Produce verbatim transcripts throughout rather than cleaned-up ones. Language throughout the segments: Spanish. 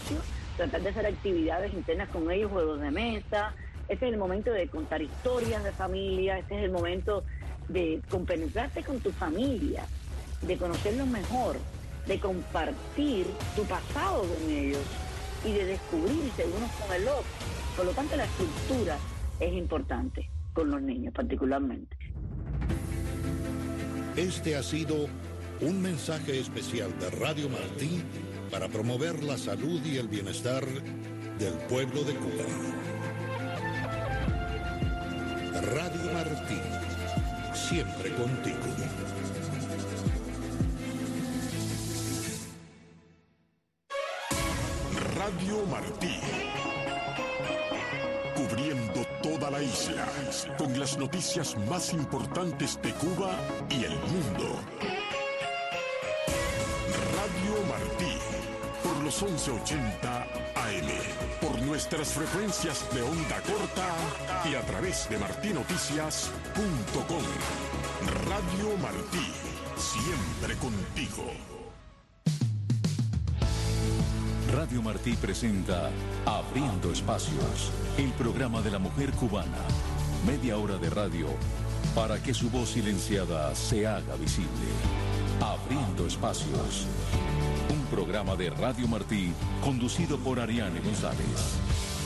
espacio, tratar de hacer actividades internas con ellos, juegos de mesa. Este es el momento de contar historias de familia, este es el momento de compenetrarte con tu familia, de conocerlos mejor, de compartir tu pasado con ellos y de descubrirse unos con el otro. Por lo tanto, la estructura es importante con los niños particularmente. Este ha sido un mensaje especial de Radio Martí para promover la salud y el bienestar del pueblo de Cuba. Radio Martí, siempre contigo. Radio Martí, cubriendo toda la isla, con las noticias más importantes de Cuba y el mundo. Radio Martí, por los once ochenta A M, por nuestras frecuencias de onda corta y a través de martí noticias punto com. Radio Martí, siempre contigo. Radio Martí presenta Abriendo Espacios, el programa de la mujer cubana. Media hora de radio para que su voz silenciada se haga visible. Abriendo Espacios, un programa de Radio Martí conducido por Ariane González.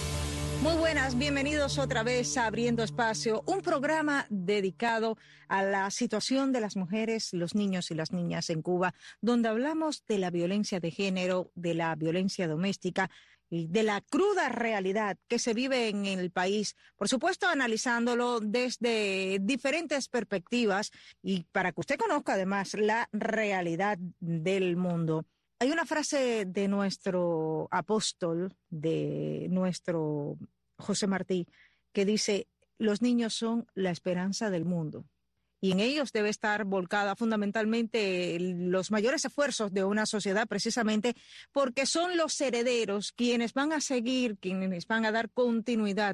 Muy buenas, bienvenidos otra vez a Abriendo Espacio, un programa dedicado a la situación de las mujeres, los niños y las niñas en Cuba, donde hablamos de la violencia de género, de la violencia doméstica y de la cruda realidad que se vive en el país, por supuesto analizándolo desde diferentes perspectivas y para que usted conozca además la realidad del mundo. Hay una frase de nuestro apóstol, de nuestro José Martí, que dice, los niños son la esperanza del mundo. Y en ellos debe estar volcada fundamentalmente los mayores esfuerzos de una sociedad, precisamente porque son los herederos quienes van a seguir, quienes van a dar continuidad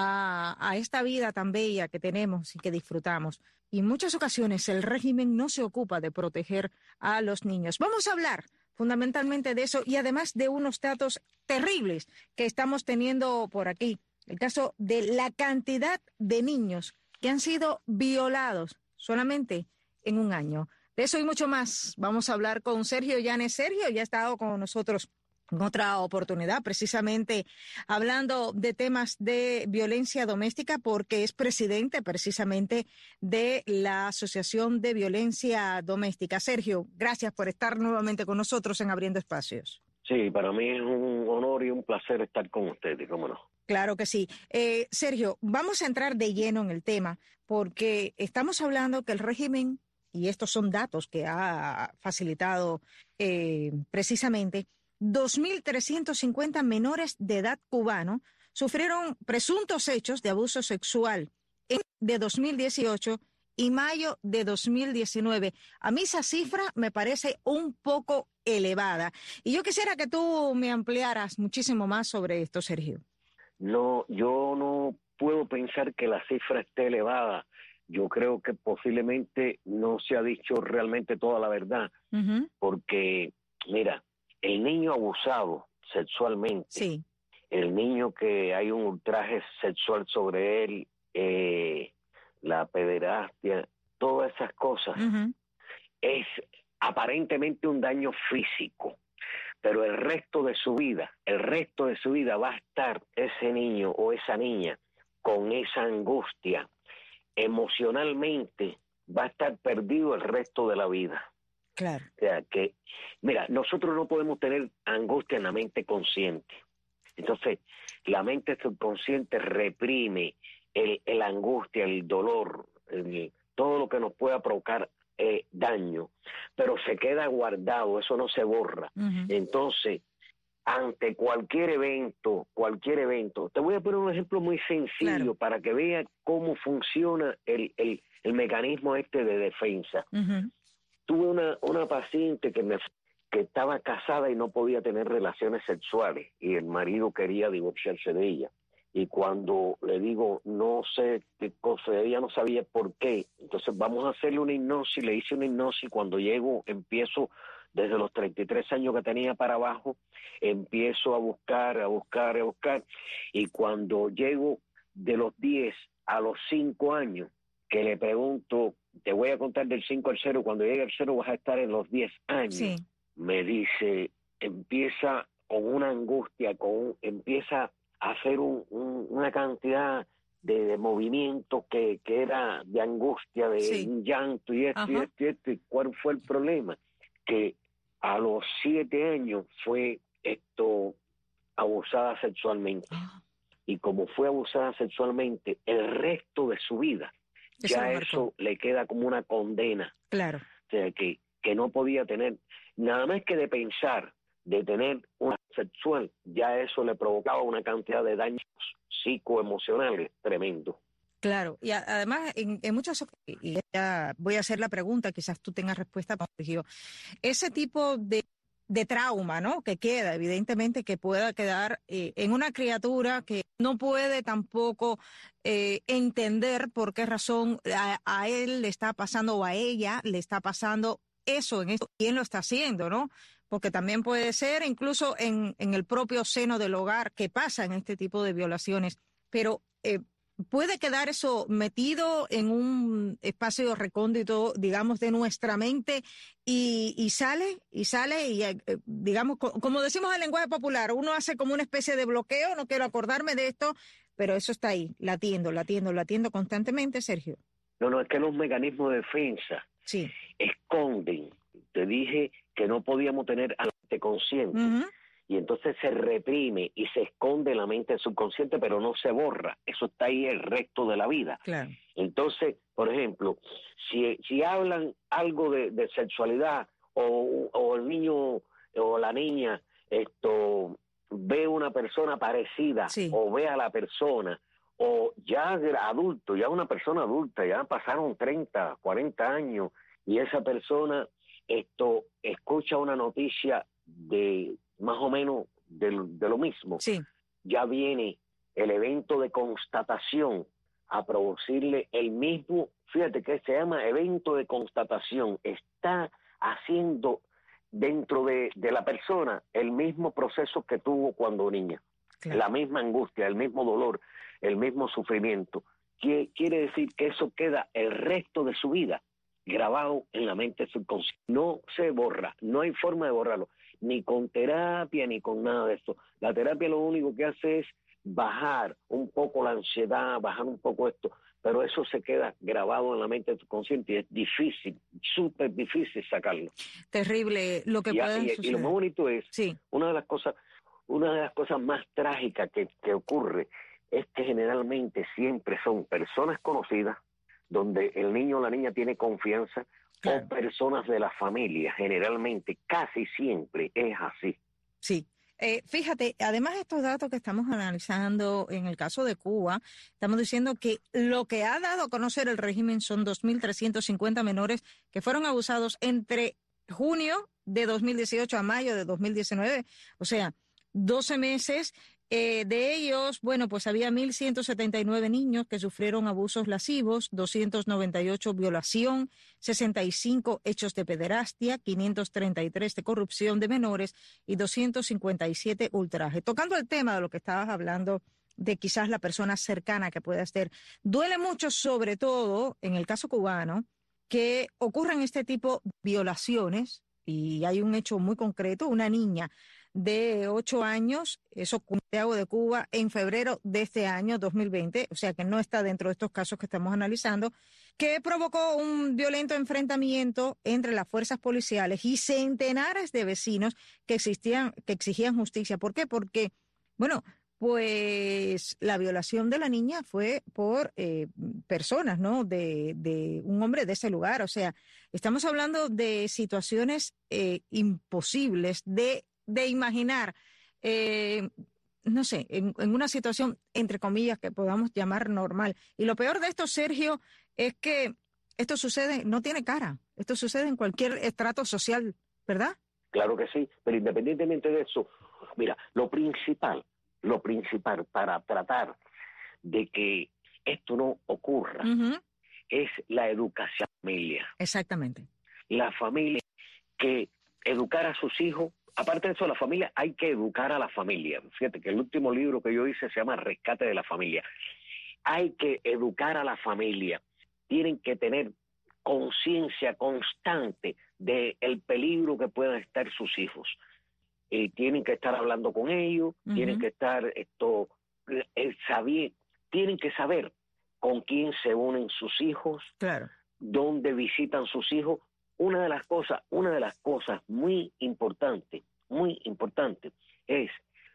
a, a esta vida tan bella que tenemos y que disfrutamos. Y en muchas ocasiones el régimen no se ocupa de proteger a los niños. Vamos a hablar fundamentalmente de eso y además de unos datos terribles que estamos teniendo por aquí. El caso de la cantidad de niños que han sido violados solamente en un año. De eso y mucho más vamos a hablar con Sergio Llanes. Sergio ya ha estado con nosotros en otra oportunidad, precisamente hablando de temas de violencia doméstica, porque es presidente precisamente de la Asociación de Violencia Doméstica. Sergio, gracias por estar nuevamente con nosotros en Abriendo Espacios. Sí, para mí es un honor y un placer estar con ustedes, cómo no. Claro que sí. Eh, Sergio, vamos a entrar de lleno en el tema, porque estamos hablando que el régimen, y estos son datos que ha facilitado eh, precisamente, dos mil trescientos cincuenta menores de edad cubano sufrieron presuntos hechos de abuso sexual en de dos mil dieciocho y mayo de dos mil diecinueve. A mí esa cifra me parece un poco elevada. Y yo quisiera que tú me ampliaras muchísimo más sobre esto, Sergio. No, yo no puedo pensar que la cifra esté elevada. Yo creo que posiblemente no se ha dicho realmente toda la verdad. Uh-huh. Porque, mira, el niño abusado sexualmente, sí. El niño que hay un ultraje sexual sobre él, eh, la pederastia, todas esas cosas, uh-huh. Es aparentemente un daño físico, pero el resto de su vida, el resto de su vida va a estar ese niño o esa niña con esa angustia, emocionalmente va a estar perdido el resto de la vida. Claro. O sea que, mira, nosotros no podemos tener angustia en la mente consciente. Entonces, la mente subconsciente reprime el, el angustia, el dolor, el, todo lo que nos pueda provocar eh, daño, pero se queda guardado, eso no se borra. Uh-huh. Entonces, ante cualquier evento, cualquier evento, te voy a poner un ejemplo muy sencillo, claro, para que veas cómo funciona el, el, el mecanismo este de defensa. Uh-huh. Tuve una, una paciente que me que estaba casada y no podía tener relaciones sexuales y el marido quería divorciarse de ella. Y cuando le digo, no sé qué cosa, ella no sabía por qué. Entonces vamos a hacerle una hipnosis, le hice una hipnosis, cuando llego empiezo desde los treinta y tres años que tenía para abajo, empiezo a buscar, a buscar, a buscar, y cuando llego de los diez a los cinco años, que le pregunto, te voy a contar del cinco al cero, cuando llegue al cero vas a estar en los diez años, Sí. me dice, empieza con una angustia, con un, empieza a hacer un, un, una cantidad de, de movimientos que, que era de angustia, de Sí. llanto y esto, Ajá. y esto y esto. ¿Y cuál fue el problema? Que a los siete años fue esto abusada sexualmente. Ah, Y como fue abusada sexualmente, el resto de su vida, eso ya lo marcó. eso le queda como una condena. Claro. O sea, que, que no podía tener, nada más que de pensar, de tener una sexual, ya eso le provocaba una cantidad de daños psicoemocionales tremendo. Claro, y a- además en, en muchas ocasiones, y ya voy a hacer la pregunta, quizás tú tengas respuesta, Sergio, ese tipo de, de trauma, ¿no? Que queda, evidentemente, que pueda quedar eh, en una criatura que no puede tampoco eh, entender por qué razón a, a él le está pasando o a ella le está pasando eso, en esto, quién lo está haciendo, ¿no? Porque también puede ser incluso en, en el propio seno del hogar que pasa en este tipo de violaciones, pero eh, puede quedar eso metido en un espacio recóndito, digamos, de nuestra mente y, y sale, y sale, y eh, digamos, co- como decimos en lenguaje popular, uno hace como una especie de bloqueo, no quiero acordarme de esto, pero eso está ahí, latiendo, latiendo, latiendo constantemente, Sergio. No, no, es que los mecanismos de defensa Sí. esconden. Te dije que no podíamos tener a la mente consciente. Ujú. Y entonces se reprime y se esconde la mente subconsciente, pero no se borra. Eso está ahí el resto de la vida. Claro. Entonces, por ejemplo, si, si hablan algo de, de sexualidad o, o el niño o la niña esto ve una persona parecida Sí. o ve a la persona o ya adulto, ya una persona adulta, ya pasaron treinta, cuarenta años y esa persona esto escucha una noticia de más o menos de, de lo mismo, Sí. ya viene el evento de constatación a producirle el mismo, fíjate que se llama evento de constatación, está haciendo dentro de, de la persona el mismo proceso que tuvo cuando niña, Claro. la misma angustia, el mismo dolor, el mismo sufrimiento. ¿Qué quiere decir? Que eso queda el resto de su vida grabado en la mente subconsciente. No se borra, no hay forma de borrarlo, ni con terapia, ni con nada de eso. La terapia lo único que hace es bajar un poco la ansiedad, bajar un poco esto, pero eso se queda grabado en la mente subconsciente y es difícil, súper difícil sacarlo. Terrible lo que Y, puede y, y suceder. lo más bonito es, Sí. una de las cosas, una de las cosas más trágicas que, que ocurre es que generalmente siempre son personas conocidas, donde el niño o la niña tiene confianza, Claro. o personas de la familia, generalmente, casi siempre es así. Sí. Eh, fíjate, además de estos datos que estamos analizando en el caso de Cuba, estamos diciendo que lo que ha dado a conocer el régimen son dos mil trescientos cincuenta menores que fueron abusados entre junio de dos mil dieciocho a mayo de dos mil diecinueve, o sea, doce meses. Eh, de ellos, bueno, pues había mil ciento setenta y nueve niños que sufrieron abusos lascivos, doscientos noventa y ocho violación, sesenta y cinco hechos de pederastia, quinientos treinta y tres de corrupción de menores y doscientos cincuenta y siete ultraje. Tocando el tema de lo que estabas hablando, de quizás la persona cercana que pueda ser, duele mucho, sobre todo en el caso cubano, que ocurran este tipo de violaciones, y hay un hecho muy concreto, una niña de ocho años, eso ocurrió en Santiago de Cuba en febrero de este año dos mil veinte, o sea que no está dentro de estos casos que estamos analizando, que provocó un violento enfrentamiento entre las fuerzas policiales y centenares de vecinos que existían, que exigían justicia. ¿Por qué? Porque, bueno, pues la violación de la niña fue por eh, personas, ¿no? De, de un hombre de ese lugar. O sea, estamos hablando de situaciones eh, imposibles de de imaginar, eh, no sé, en, en una situación, entre comillas, que podamos llamar normal. Y lo peor de esto, Sergio, es que esto sucede, no tiene cara, esto sucede en cualquier estrato social, ¿verdad? Claro que sí, pero independientemente de eso, mira, lo principal, lo principal para tratar de que esto no ocurra Uh-huh. es la educación de la familia. Exactamente. La familia que educar a sus hijos. Aparte de eso, la familia, hay que educar a la familia. Fíjate que el último libro que yo hice se llama Rescate de la Familia. Hay que educar a la familia. Tienen que tener conciencia constante del peligro que puedan estar sus hijos. Eh, tienen que estar hablando con ellos, uh-huh. tienen que estar esto, eh, saber, tienen que saber con quién se unen sus hijos, claro. dónde visitan sus hijos. Una de las cosas, una de las cosas muy importantes, muy importante, es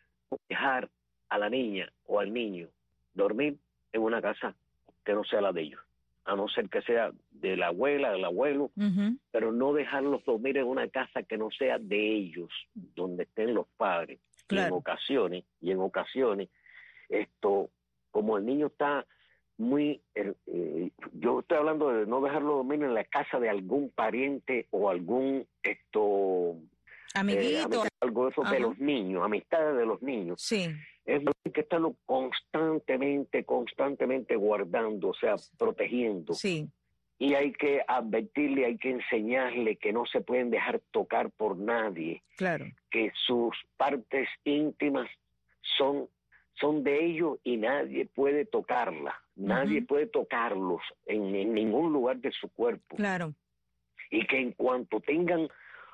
dejar a la niña o al niño dormir en una casa que no sea la de ellos, a no ser que sea de la abuela, del abuelo, uh-huh. pero no dejarlos dormir en una casa que no sea de ellos, donde estén los padres. Claro. Y en ocasiones, y en ocasiones, esto, como el niño está muy, eh, eh, yo estoy hablando de no dejarlo dormir en la casa de algún pariente o algún esto amiguito, eh, algo de eso de los niños, amistades de los niños. Sí. Es que estarlo constantemente, constantemente guardando, o sea, protegiendo. Sí. Y hay que advertirle, hay que enseñarle que no se pueden dejar tocar por nadie. Claro. Que sus partes íntimas son son de ellos y nadie puede tocarlas, nadie uh-huh. puede tocarlos en, en ningún lugar de su cuerpo. Claro. Y que en cuanto tengan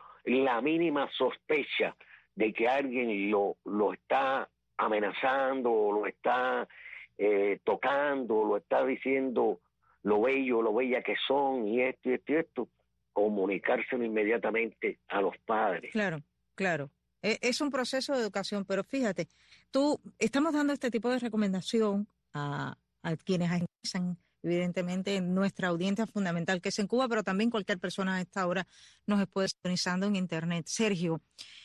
la mínima sospecha de que alguien lo, lo está amenazando, o lo está eh, tocando, o lo está diciendo lo bello, lo bella que son, y esto, y esto, y esto, comunicárselo inmediatamente a los padres. Claro, claro. Es un proceso de educación, pero fíjate, tú, estamos dando este tipo de recomendación a, a quienes ingresan, evidentemente, en nuestra audiencia fundamental, que es en Cuba, pero también cualquier persona a esta hora nos puede estar sintonizando en Internet. Sergio,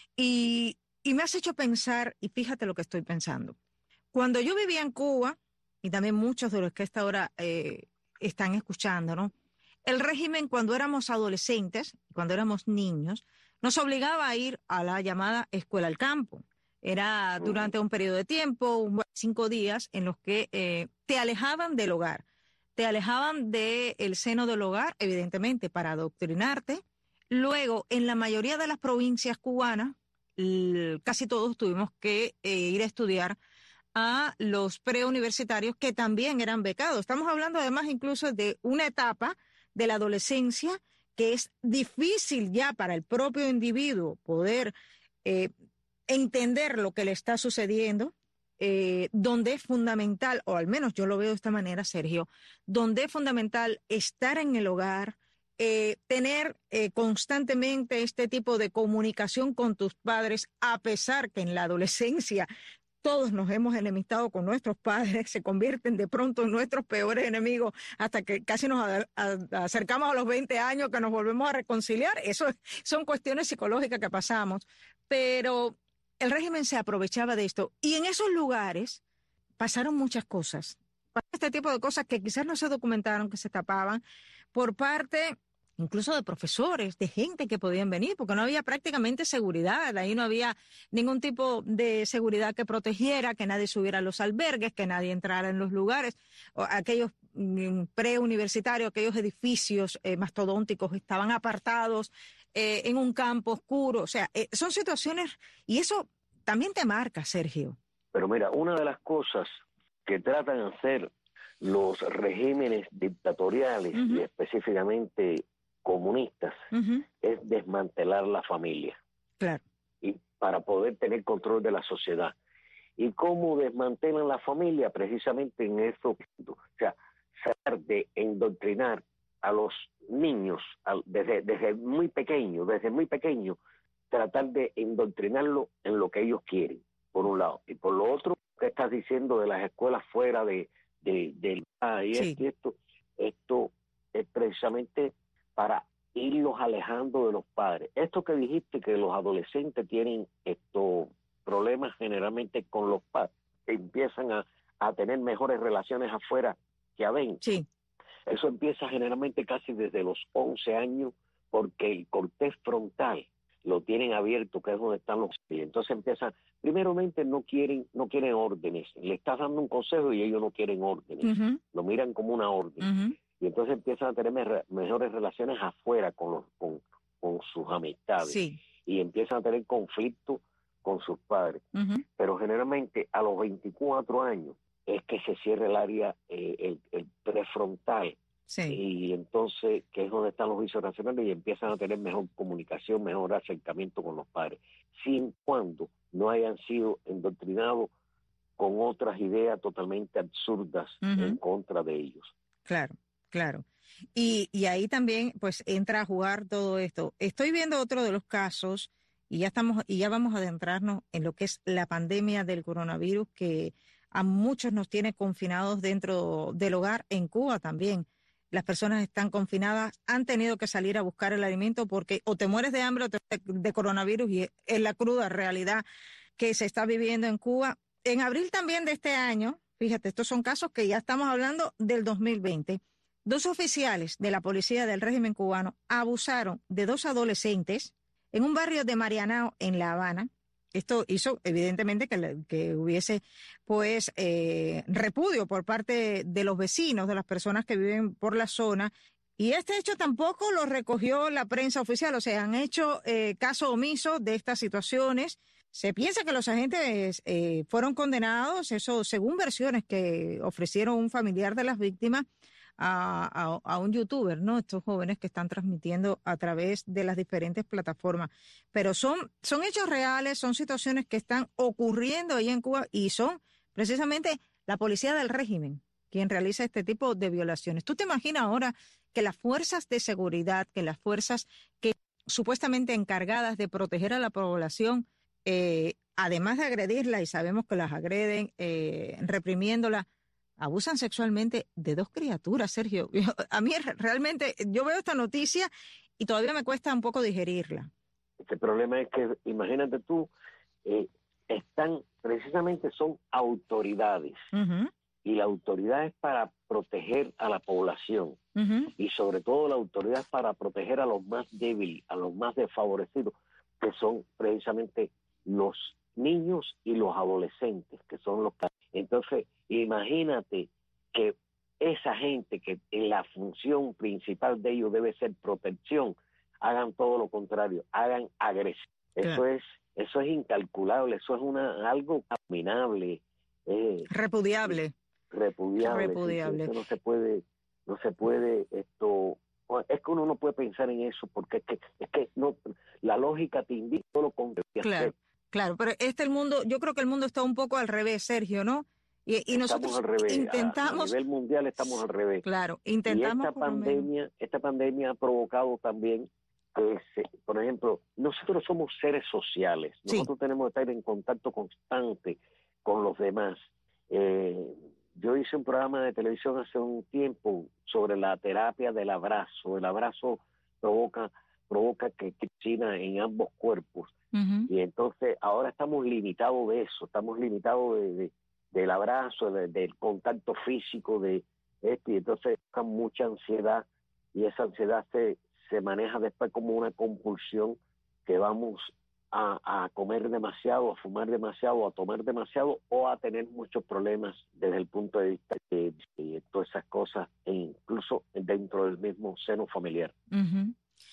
y, y me has hecho pensar, y fíjate lo que estoy pensando. Cuando yo vivía en Cuba, y también muchos de los que a esta hora eh, están escuchando, ¿no? El régimen, cuando éramos adolescentes, cuando éramos niños, nos obligaba a ir a la llamada escuela al campo. Era durante un periodo de tiempo, un, cinco días, en los que eh, te alejaban del hogar. Te alejaban del seno del hogar, evidentemente, para adoctrinarte. Luego, en la mayoría de las provincias cubanas, l- casi todos tuvimos que eh, ir a estudiar a los preuniversitarios, que también eran becados. Estamos hablando, además, incluso de una etapa de la adolescencia que es difícil ya para el propio individuo poder eh, entender lo que le está sucediendo, eh, donde es fundamental, o al menos yo lo veo de esta manera, Sergio, donde es fundamental estar en el hogar, eh, tener eh, constantemente este tipo de comunicación con tus padres, a pesar que en la adolescencia todos nos hemos enemistado con nuestros padres, se convierten de pronto en nuestros peores enemigos hasta que casi nos a, a, acercamos a los veinte años, que nos volvemos a reconciliar. Eso son cuestiones psicológicas que pasamos, pero el régimen se aprovechaba de esto. Y en esos lugares pasaron muchas cosas, este tipo de cosas que quizás no se documentaron, que se tapaban por parte incluso de profesores, de gente que podían venir, porque no había prácticamente seguridad, ahí no había ningún tipo de seguridad que protegiera, que nadie subiera a los albergues, que nadie entrara en los lugares, o aquellos mm, preuniversitarios, aquellos edificios eh, mastodónticos estaban apartados eh, en un campo oscuro, o sea, eh, son situaciones, y eso también te marca, Sergio. Pero mira, una de las cosas que tratan de hacer los regímenes dictatoriales, uh-huh. y específicamente comunistas, uh-huh. es desmantelar la familia. Claro. Y para poder tener control de la sociedad. ¿Y cómo desmantelan la familia? Precisamente en eso. O sea, tratar de endoctrinar a los niños a, desde, desde muy pequeño, desde muy pequeño, tratar de endoctrinarlo en lo que ellos quieren, por un lado. Y por lo otro, que estás diciendo de las escuelas fuera de, de, de ah, y sí. esto, y esto, esto es precisamente para irlos alejando de los padres. Esto que dijiste, que los adolescentes tienen estos problemas generalmente con los padres, que empiezan a, a tener mejores relaciones afuera que adentro. Sí. Eso empieza generalmente casi desde los once años, porque el cortez frontal lo tienen abierto, que es donde están los... Y entonces empiezan, primeramente no quieren no quieren órdenes, le estás dando un consejo y ellos no quieren órdenes, uh-huh. lo miran como una orden. Uh-huh. Y entonces empiezan a tener me- mejores relaciones afuera con, los, con, con sus amistades. Sí. y empiezan a tener conflicto con sus padres. Uh-huh. Pero generalmente a los veinticuatro años es que se cierra el área, eh, el, el prefrontal, sí. y entonces que es donde están los vicios racionales y empiezan a tener mejor comunicación, mejor acercamiento con los padres, sin cuando no hayan sido endoctrinados con otras ideas totalmente absurdas uh-huh. en contra de ellos. Claro, claro. Y, y ahí también pues entra a jugar todo esto. Estoy viendo otro de los casos y ya estamos y ya vamos a adentrarnos en lo que es la pandemia del coronavirus, que a muchos nos tiene confinados dentro del hogar. En Cuba también las personas están confinadas, han tenido que salir a buscar el alimento porque o te mueres de hambre o te de coronavirus, y es la cruda realidad que se está viviendo en Cuba. En abril también de este año, fíjate, estos son casos que ya estamos hablando del dos mil veinte, dos oficiales de la policía del régimen cubano abusaron de dos adolescentes en un barrio de Marianao, en La Habana. Esto hizo evidentemente que, que hubiese pues eh, repudio por parte de los vecinos, de las personas que viven por la zona, y este hecho tampoco lo recogió la prensa oficial. O sea, han hecho eh, caso omiso de estas situaciones. Se piensa que los agentes eh, fueron condenados, eso según versiones que ofrecieron un familiar de las víctimas a, a, a un youtuber, ¿no? Estos jóvenes que están transmitiendo a través de las diferentes plataformas. Pero son, son hechos reales, son situaciones que están ocurriendo ahí en Cuba y son precisamente la policía del régimen quien realiza este tipo de violaciones. ¿Tú te imaginas ahora que las fuerzas de seguridad, que las fuerzas que supuestamente encargadas de proteger a la población, eh, además de agredirla, y sabemos que las agreden, eh, reprimiéndola, abusan sexualmente de dos criaturas, Sergio? Yo, a mí realmente, yo veo esta noticia y todavía me cuesta un poco digerirla. Este problema es que, imagínate tú, eh, están, precisamente son autoridades, uh-huh. y la autoridad es para proteger a la población, uh-huh. y sobre todo la autoridad es para proteger a los más débiles, a los más desfavorecidos, que son precisamente los niños y los adolescentes, que son los que... Entonces, imagínate que esa gente que la función principal de ellos debe ser protección, hagan todo lo contrario, hagan agresión. Eso claro. es eso es incalculable, eso es una algo abominable, eh, repudiable, repudiable, repudiable. Sí, no se puede, no se puede esto. Es que uno no puede pensar en eso porque es que es que no, la lógica te indica todo lo contrario. Claro. Claro, pero este el mundo, yo creo que el mundo está un poco al revés, Sergio, ¿no? Y, y nosotros al revés. intentamos... A, a nivel mundial estamos al revés. Claro, intentamos... Y esta pandemia, esta pandemia ha provocado también que, se, por ejemplo, nosotros somos seres sociales. Nosotros sí. tenemos que estar en contacto constante con los demás. Eh, yo hice un programa de televisión hace un tiempo sobre la terapia del abrazo. El abrazo provoca, provoca que China en ambos cuerpos. Uh-huh. Y entonces ahora estamos limitados de eso, estamos limitados de, de, del abrazo, de, del contacto físico, de esto, y entonces buscan mucha ansiedad, y esa ansiedad se, se maneja después como una compulsión, que vamos a, a comer demasiado, a fumar demasiado, a tomar demasiado, o a tener muchos problemas desde el punto de vista de, de todas esas cosas, e incluso dentro del mismo seno familiar. Uh-huh.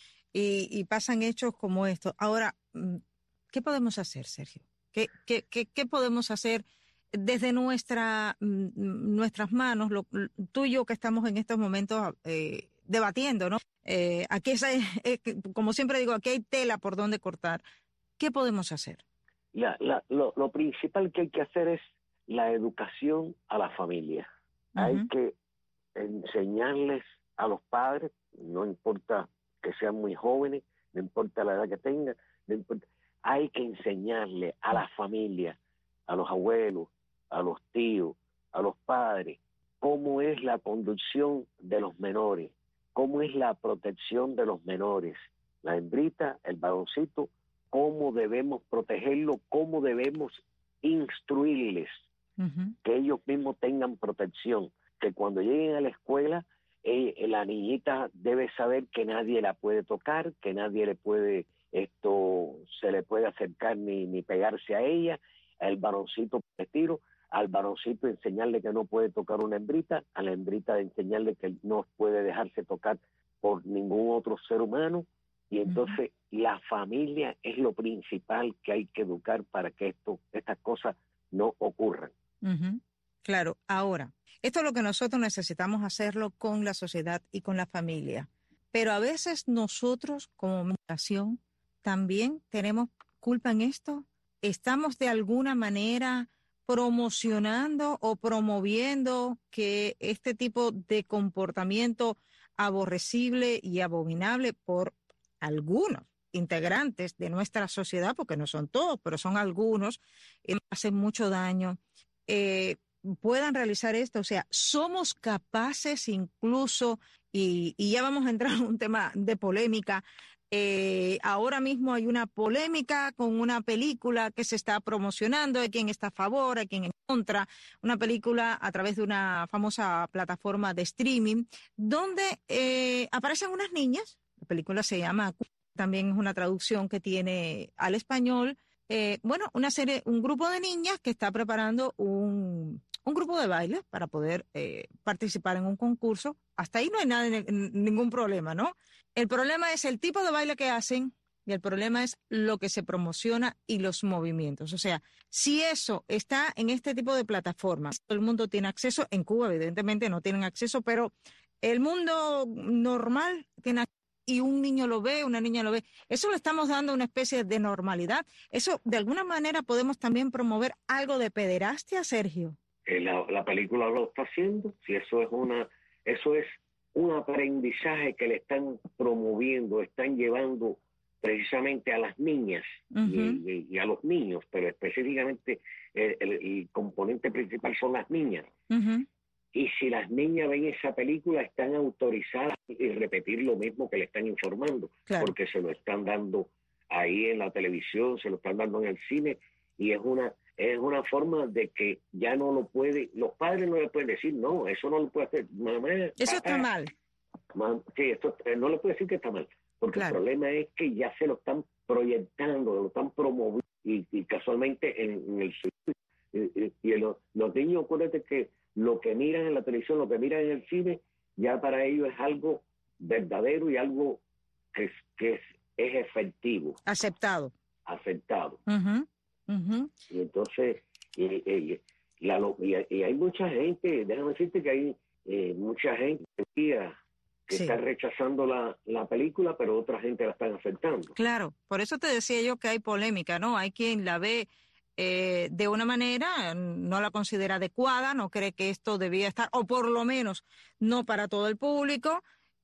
Y, y pasan hechos como estos. Ahora, ¿qué podemos hacer, Sergio? ¿Qué, qué, qué, qué podemos hacer desde nuestra, nuestras manos, lo, tú y yo que estamos en estos momentos eh, debatiendo, ¿no? Eh, aquí es, eh, como siempre digo, aquí hay tela por donde cortar. ¿Qué podemos hacer? La, la, lo, lo principal que hay que hacer es la educación a la familia. Uh-huh. Hay que enseñarles a los padres, no importa que sean muy jóvenes, no importa la edad que tengan, no importa, hay que enseñarle a la familia, a los abuelos, a los tíos, a los padres, cómo es la conducción de los menores, cómo es la protección de los menores, la hembrita, el varoncito, cómo debemos protegerlo, cómo debemos instruirles, uh-huh. que ellos mismos tengan protección, que cuando lleguen a la escuela, Eh, la niñita debe saber que nadie la puede tocar, que nadie le puede, esto, se le puede acercar ni, ni pegarse a ella. El varoncito tiro, al varoncito enseñarle que no puede tocar una hembrita, a la hembrita enseñarle que no puede dejarse tocar por ningún otro ser humano, y entonces, uh-huh. la familia es lo principal que hay que educar para que esto, estas cosas no ocurran. Uh-huh. Claro, ahora, esto es lo que nosotros necesitamos hacerlo con la sociedad y con la familia. Pero a veces nosotros como nación también tenemos culpa en esto. Estamos de alguna manera promocionando o promoviendo que este tipo de comportamiento aborrecible y abominable por algunos integrantes de nuestra sociedad, porque no son todos, pero son algunos, eh, hacen mucho daño, eh, puedan realizar esto. O sea, somos capaces incluso, y, y ya vamos a entrar en un tema de polémica. Eh, ahora mismo hay una polémica con una película que se está promocionando, hay quien está a favor, hay quien en contra, una película a través de una famosa plataforma de streaming, donde eh, aparecen unas niñas. La película se llama, también es una traducción que tiene al español, eh, bueno, una serie, un grupo de niñas que está preparando un, un grupo de baile para poder eh, participar en un concurso. Hasta ahí no hay nada, ningún problema, ¿no? El problema es el tipo de baile que hacen y el problema es lo que se promociona y los movimientos. O sea, si eso está en este tipo de plataformas, todo el mundo tiene acceso. En Cuba, evidentemente, no tienen acceso, pero el mundo normal tiene acceso. Y un niño lo ve, una niña lo ve. Eso le estamos dando una especie de normalidad. Eso, de alguna manera, podemos también promover algo de pederastia, Sergio. Eh, la, la película lo está haciendo. Si eso es una, eso es un aprendizaje que le están promoviendo, están llevando precisamente a las niñas uh-huh. y, y, y a los niños, pero específicamente el, el, el componente principal son las niñas. Uh-huh. Y si las niñas ven esa película, están autorizadas a repetir lo mismo que le están informando, claro. porque se lo están dando ahí en la televisión, se lo están dando en el cine, y es una es una forma de que ya no lo puede, los padres no le pueden decir, no, eso no lo puede hacer, mamá. Eso papá, está mal. Mamá, sí, esto no le puede decir que está mal, porque claro. el problema es que ya se lo están proyectando, lo están promoviendo, y, y casualmente en, en el y, y en los, los niños, acuérdate que lo que miran en la televisión, lo que miran en el cine, ya para ellos es algo verdadero y algo que es, que es, es efectivo. Aceptado. Aceptado. Uh-huh. Uh-huh. Y entonces, y, y, la, y, y hay mucha gente, déjame decirte que hay eh, mucha gente que sí. está rechazando la, la película, pero otra gente la están aceptando. Claro, por eso te decía yo que hay polémica, ¿no? Hay quien la ve Eh, de una manera, no la considera adecuada, no cree que esto debía estar, o por lo menos no para todo el público,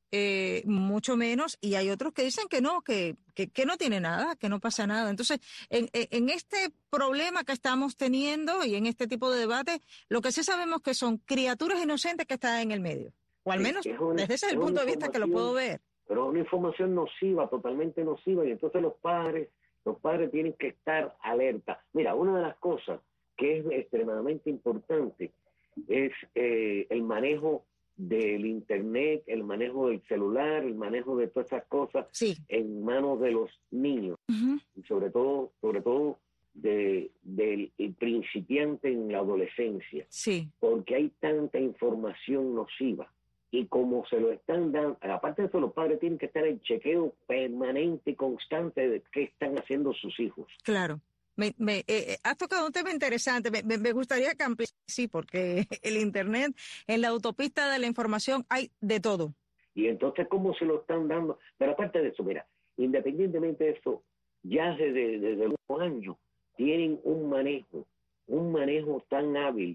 eh, mucho menos, y hay otros que dicen que no, que, que, que no tiene nada, que no pasa nada. Entonces, en, en este problema que estamos teniendo y en este tipo de debate, lo que sí sabemos que son criaturas inocentes que están en el medio, o al menos es una, desde ese es el punto de vista que lo puedo ver. Pero es una información nociva, totalmente nociva, y entonces los padres Los padres tienen que estar alerta. Mira, una de las cosas que es extremadamente importante es eh, el manejo del internet, el manejo del celular, el manejo de todas esas cosas sí. en manos de los niños, uh-huh. y sobre todo, sobre todo de, del de principiante en la adolescencia, sí. porque hay tanta información nociva. Y como se lo están dando, aparte de eso, los padres tienen que estar en chequeo permanente y constante de qué están haciendo sus hijos. Claro. Me, me, eh, has tocado un tema interesante. Me, me, me gustaría que amplies, sí, porque el Internet, en la autopista de la información, hay de todo. Y entonces, ¿cómo se lo están dando? Pero aparte de eso, mira, independientemente de eso, ya desde, desde los años tienen un manejo, un manejo tan hábil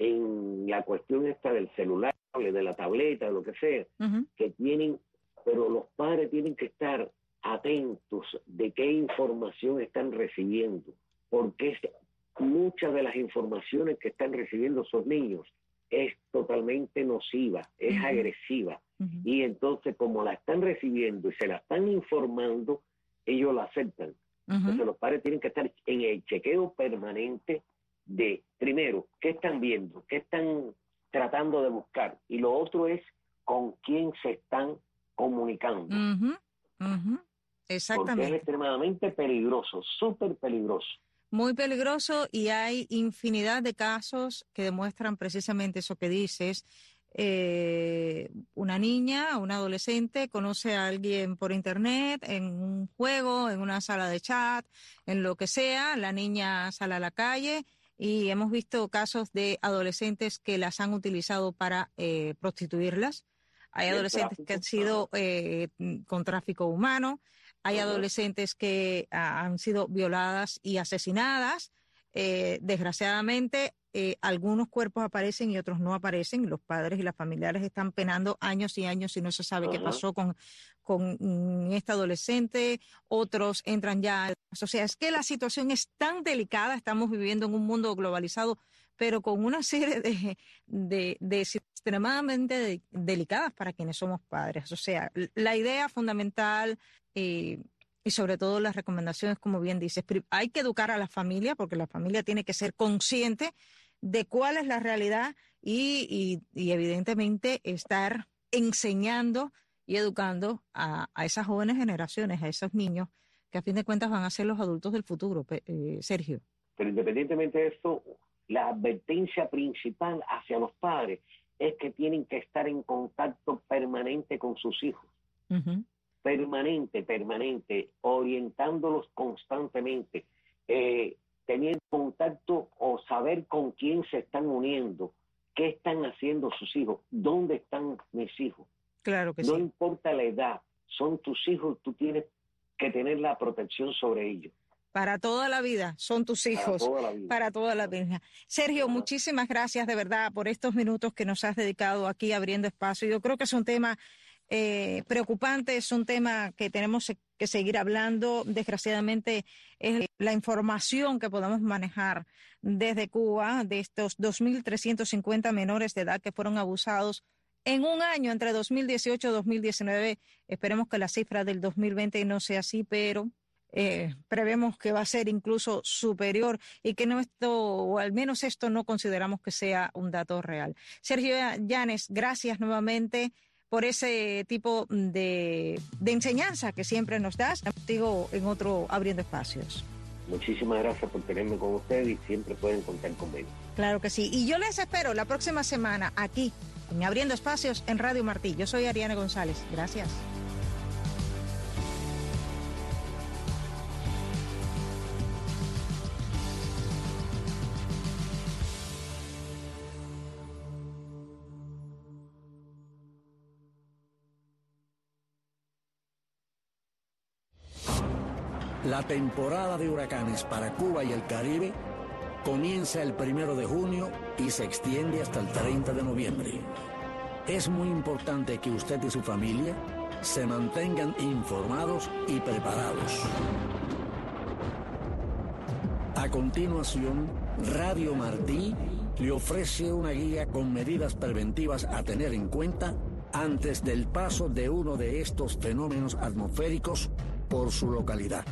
en la cuestión esta del celular, de la tableta, de lo que sea, uh-huh. que tienen, pero los padres tienen que estar atentos de qué información están recibiendo, porque es, muchas de las informaciones que están recibiendo esos niños es totalmente nociva, es uh-huh. agresiva, uh-huh. y entonces como la están recibiendo y se la están informando, ellos la aceptan. Uh-huh. Entonces los padres tienen que estar en el chequeo permanente de, primero, qué están viendo, qué están tratando de buscar, y lo otro es con quién se están comunicando. Uh-huh, uh-huh. Exactamente. Porque es extremadamente peligroso, súper peligroso. Muy peligroso, y hay infinidad de casos que demuestran precisamente eso que dices. eh, una niña, una adolescente, conoce a alguien por internet, en un juego, en una sala de chat, en lo que sea, la niña sale a la calle y hemos visto casos de adolescentes que las han utilizado para eh, prostituirlas. Hay adolescentes que han sido eh, con tráfico humano, hay uh-huh. adolescentes que uh, han sido violadas y asesinadas. Eh, desgraciadamente, eh, algunos cuerpos aparecen y otros no aparecen. Los padres y las familiares están penando años y años y no se sabe uh-huh. qué pasó con, con mm, esta adolescente. Otros entran ya. O sea, es que la situación es tan delicada. Estamos viviendo en un mundo globalizado, pero con una serie de, de, de extremadamente de, delicadas para quienes somos padres. O sea, la idea fundamental eh, y sobre todo las recomendaciones, como bien dices, hay que educar a la familia porque la familia tiene que ser consciente de cuál es la realidad y, y, y evidentemente estar enseñando y educando a, a esas jóvenes generaciones, a esos niños que a fin de cuentas van a ser los adultos del futuro, eh, Sergio. Pero independientemente de eso, la advertencia principal hacia los padres es que tienen que estar en contacto permanente con sus hijos. Uh-huh. Permanente, permanente, orientándolos constantemente, eh, teniendo contacto o saber con quién se están uniendo, qué están haciendo sus hijos, dónde están mis hijos. Claro que no sí. importa la edad, son tus hijos, tú tienes que tener la protección sobre ellos. Para toda la vida, son tus hijos, para toda la vida. Para toda la vida. Sergio, Ajá. muchísimas gracias de verdad por estos minutos que nos has dedicado aquí abriendo espacio. Yo creo que es un tema eh, preocupante, es un tema que tenemos que seguir hablando. Desgraciadamente, es la información que podamos manejar desde Cuba de estos dos mil trescientos cincuenta menores de edad que fueron abusados en un año, entre dos mil dieciocho y dos mil diecinueve. Esperemos que la cifra del dos mil veinte no sea así, pero Eh, prevemos que va a ser incluso superior y que no esto, o al menos esto no consideramos que sea un dato real. Sergio Llanes, gracias nuevamente por ese tipo de, de enseñanza que siempre nos das. Contigo en otro Abriendo Espacios. Muchísimas gracias por tenerme con ustedes y siempre pueden contar conmigo. Claro que sí. Y yo les espero la próxima semana aquí en Abriendo Espacios en Radio Martí. Yo soy Ariana González. Gracias. La temporada de huracanes para Cuba y el Caribe comienza el primero de junio y se extiende hasta el treinta de noviembre. Es muy importante que usted y su familia se mantengan informados y preparados. A continuación, Radio Martí le ofrece una guía con medidas preventivas a tener en cuenta antes del paso de uno de estos fenómenos atmosféricos por su localidad.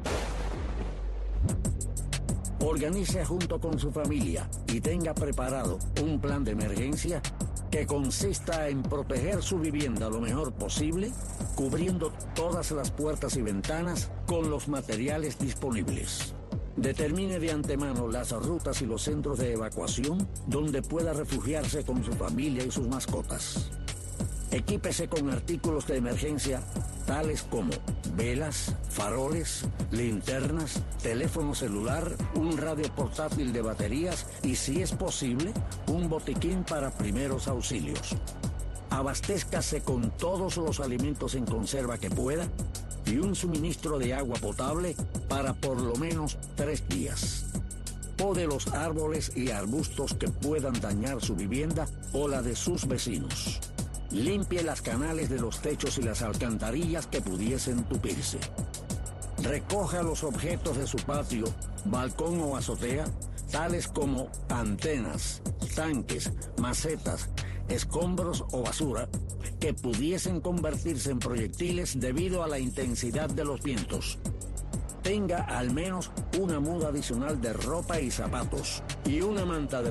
Organice junto con su familia y tenga preparado un plan de emergencia que consista en proteger su vivienda lo mejor posible, cubriendo todas las puertas y ventanas con los materiales disponibles. Determine de antemano las rutas y los centros de evacuación donde pueda refugiarse con su familia y sus mascotas. Equípese con artículos de emergencia tales como velas, faroles, linternas, teléfono celular, un radio portátil de baterías y, si es posible, un botiquín para primeros auxilios. Abastézcase con todos los alimentos en conserva que pueda y un suministro de agua potable para por lo menos tres días. Pode los árboles y arbustos que puedan dañar su vivienda o la de sus vecinos. Limpie las canales de los techos y las alcantarillas que pudiesen tupirse. Recoja los objetos de su patio, balcón o azotea, tales como antenas, tanques, macetas, escombros o basura, que pudiesen convertirse en proyectiles debido a la intensidad de los vientos. Tenga al menos una muda adicional de ropa y zapatos y una manta de